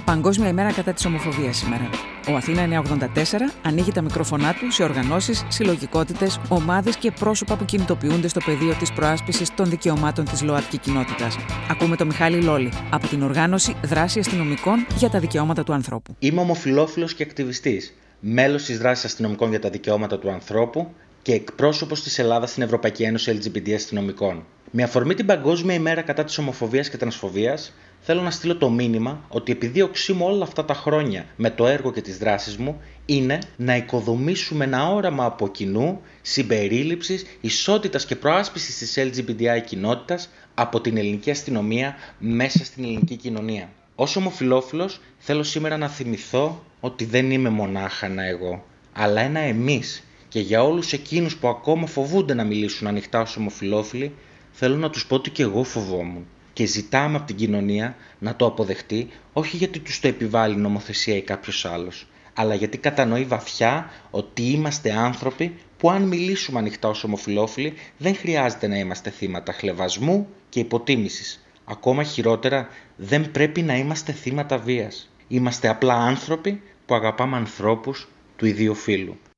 Παγκόσμια ημέρα κατά της ομοφοβίας σήμερα. Ο Αθήνα 984 ανοίγει τα μικρόφωνά του σε οργανώσεις, συλλογικότητες, ομάδες και πρόσωπα που κινητοποιούνται στο πεδίο της προάσπισης των δικαιωμάτων της ΛΟΑΤΚΙ κοινότητας. Ακούμε τον Μιχάλη Λόλη από την οργάνωση Δράση Αστυνομικών για τα Δικαιώματα του Ανθρώπου. Είμαι ομοφυλόφιλος και ακτιβιστής, μέλος της Δράσης Αστυνομικών για τα Δικαιώματα του Ανθρώπου και εκπρόσωπος της Ελλάδας στην Ευρωπαϊκή Ένωση LGBT Αστυνομικών. Με αφορμή την Παγκόσμια ημέρα κατά της ομοφοβίας και τρανσφοβίας, θέλω να στείλω το μήνυμα ότι η επιδίωξή μου όλα αυτά τα χρόνια με το έργο και τις δράσεις μου είναι να οικοδομήσουμε ένα όραμα από κοινού συμπερίληψης, ισότητας και προάσπισης της LGBTI κοινότητας από την ελληνική αστυνομία μέσα στην ελληνική κοινωνία. Ως ομοφυλόφιλος θέλω σήμερα να θυμηθώ ότι δεν είμαι μονάχα ένα εγώ, αλλά ένα εμείς. Και για όλους εκείνους που ακόμα φοβούνται να μιλήσουν ανοιχτά ως ομοφυλόφιλοι, θέλω να τους πω ότι και εγώ φοβόμουν. Και ζητάμε από την κοινωνία να το αποδεχτεί, όχι γιατί τους το επιβάλλει η νομοθεσία ή κάποιος άλλος, αλλά γιατί κατανοεί βαθιά ότι είμαστε άνθρωποι που αν μιλήσουμε ανοιχτά ως ομοφυλόφιλοι, δεν χρειάζεται να είμαστε θύματα χλευασμού και υποτίμησης. Ακόμα χειρότερα, δεν πρέπει να είμαστε θύματα βίας. Είμαστε απλά άνθρωποι που αγαπάμε ανθρώπους του ιδίου φύλου.